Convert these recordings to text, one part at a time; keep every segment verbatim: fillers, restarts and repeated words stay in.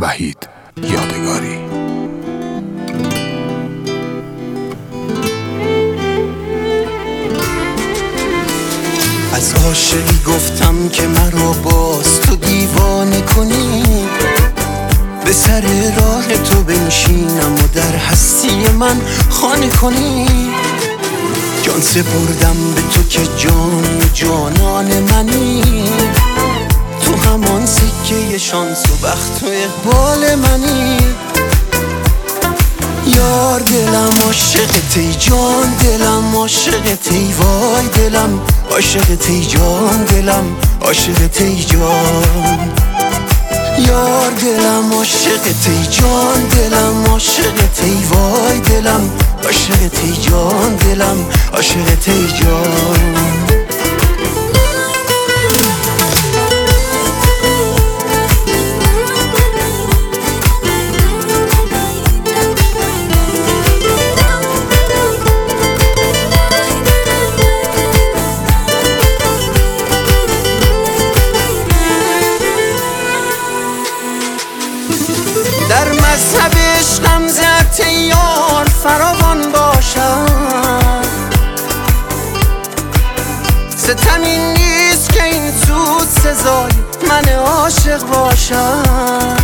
وحید یادگاری. از عاشقی گفتم که مرا باز تو دیوانه کنی، به سر راه تو بنشینم و در هستی من خانه کنی. جان سپردم به تو که جان جانان منی، تو همان سکه شانس و بخت و اقبال منی. یار دلم عاشقتی، جان دلم عاشقتی، وای دلم عاشقتی، جان دلم عاشقتی جان. یار دلم عاشقتی، جان دلم عاشقتی، وای دلم عاشقتی، جان دلم عاشقتی جان. در مذهب عشقم زرت یار فراوان باشد، ستم این نیست که این سود سزای من عاشق باشد.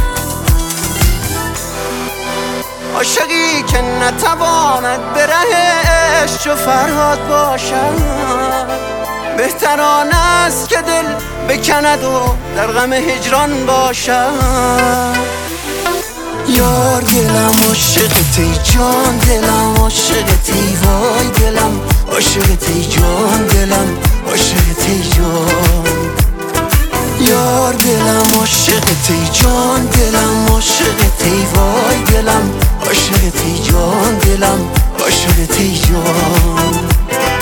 عاشقی که نتواند به ره عشق چو فرهاد باشد، بهتر آن است که دل بکند و در غم هجران باشد. یار دلم عاشقتی، جان دلم عاشقتی، وای دلم عاشقتی، جان دلم عاشقتی جان. یار دلم عاشقتی، جان دلم عاشقتی، وای دلم عاشقتی، جان دلم عاشقتی جان.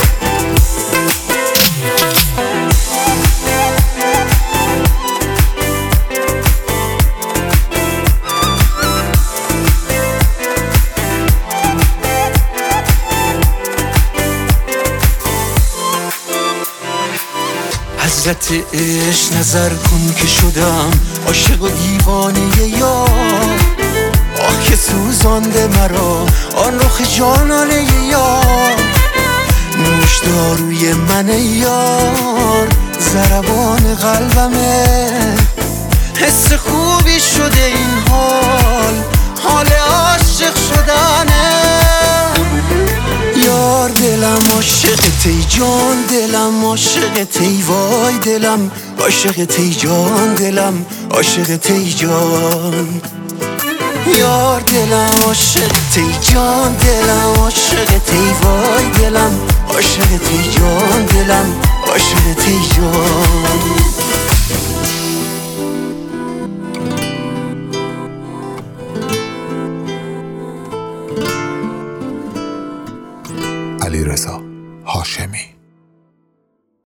حضرت عشق نظر کن که شدم عاشق و دیوانه یار. آه که سوزانده مرا آن رخ جانانه یار. نوش داروی من یار ضربان قلبمه، حس خوبی شده این حال، حال عاشق شدنه. یار دلم عاشقتی، جان دلم عاشقتی، وای دلم عاشقتی، جان دلم عاشقتی جان. یار دلم عاشقتی، جان دلم